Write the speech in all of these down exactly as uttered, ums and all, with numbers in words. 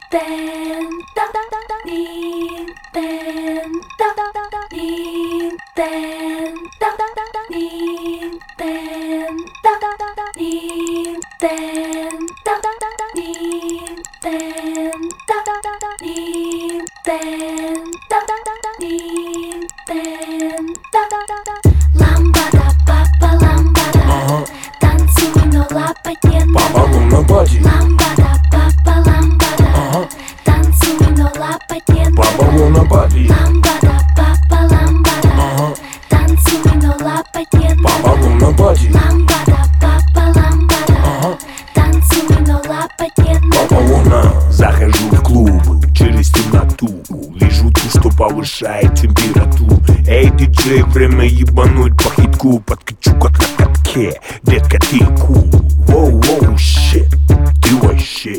Ламбада, папа, ламбада, ага. Танцуй, но лапать не надо. Папа, луна, бади. Ламбада, папа, ламбада, ага. Танцуй, но лапать не надо. Папа, луна, бади. Ламбада, папа, ламбада, ага. Танцуй, но лапать не надо. Папа, луна, бади. Ламбада, папа, ламбада, ага. Танцуй, но лапать не надо. Папа, луна. Захожу в клуб через темноту, вижу ту, что повышает температуру. Эй, диджей, время ебануть по хитку. Подкачу как на катке, детка, ты кул. Воу-воу, щит, ты вообще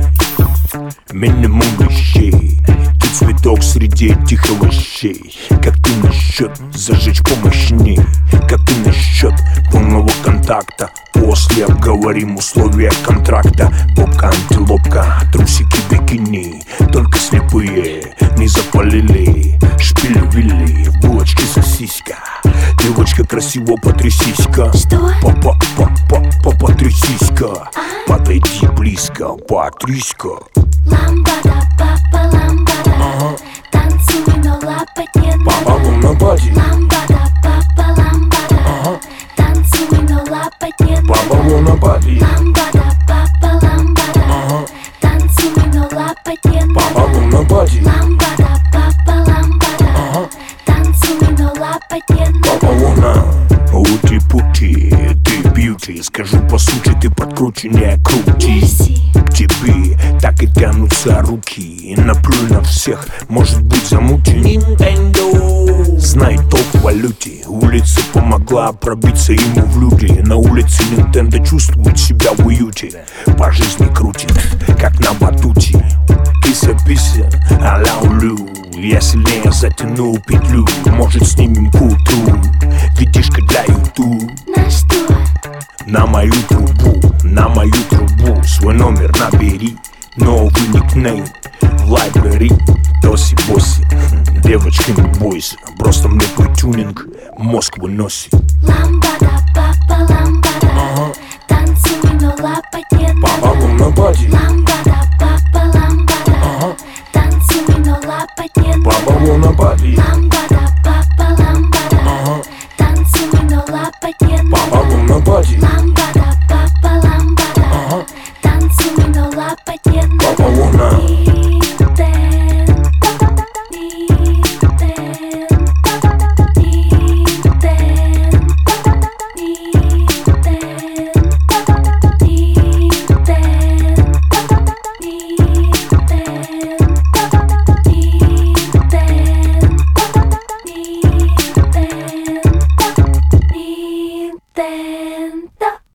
минимум вещей. Ты цветок среди этих овощей. Как ты насчет зажечь помощней? Как ты насчет полного контакта? После обговорим условия контракта. Попка, антилопка, трусики, бикини. Только слепые не запалили. Шпиль-вилли, в булочке сосиска. Девочка, красиво потрясись-ка. Что? Па-па-па-па-па, потрясись-ка. Подойди близко, потрясь-ка. Ламбада, папа, ламбада, ага. Танцуй, но лапать не надо. Папа, луна, бади. Ламбада, папа, ламбада, ага. Танцуй, но лапать не надо. Папа, луна, бади. Ламбада, папа, ламбада, ага. Танцуй, но лапать не надо. Папа, луна, бади. Ламбада, папа, ламбада, ага. Танцуй, но лапать не надо. Папа, луна, ути-пути, ты бьюти. Скажу по сути, ты подкруче, не крути. К тебе так и тянутся руки. Наплюй на всех, может быть замути. Nintendo. Знай топ в валюте. Улица помогла пробиться ему в люди. На улице Nintendo чувствует себя в уюте. По жизни крутит, как на батуте. Кися-пися, а-ля улю. Я сильнее затянул петлю. Может, снимем к утру. Видишка для ютуб. На что? На мою трубу, на мою трубу. Свой номер набери. Новый никнейм в лайбрери. Тоси-боси, девочка, не бойся. Просто мне твой тюнинг мозг выносит. Ламбада, папа, ламбада, ага. Танцуй, но лапать не надо. Папа, луна, бади. Ламбада, папа, ламбада, ага. Танцуй, но лапать не надо. Папа, луна, бади. Ламбада, папа, ламбада, ага. Танцуй, но лапать не надо. Папа, луна, бади. Ламбада, папа, ламбада, ага. Танцуй, но лапать не надо. Папа, луна.